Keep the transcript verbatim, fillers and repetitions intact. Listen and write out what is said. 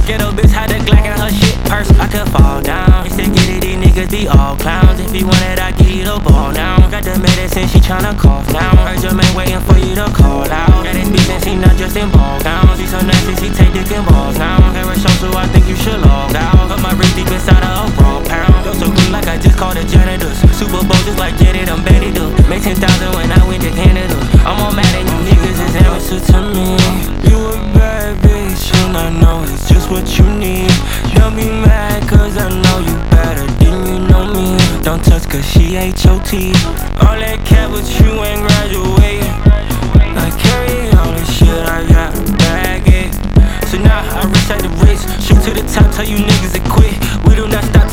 Ghetto bitch had a Glock in her shit purse. I could fall down. Used to get it, these niggas be all clowns. If you want it, I give you the ball now. Got the medicine, she tryna cough now. Heard your man waiting for you to call out. Got this bitch and she not just in ball gowns. She so nasty, she take dick and balls now. Hair a show, so I think you should log out. Put my wrist deep inside of a raw pound. Feel so good like I just called the janitors. Super Bowl just like Janet, I'm betting up. Made ten thousand when I went to Canada. I'm all mad at you niggas, it's amateur to me. You a bad bitch, and I know it's just what you need. Don't be mad, cause I know you better than you know me. Don't touch, cause she H O T. All that cat, but you ain't graduated. I carry all the shit I got, bag it. So now I reach out the wrist, shoot to the top, tell you niggas to quit. We do not stop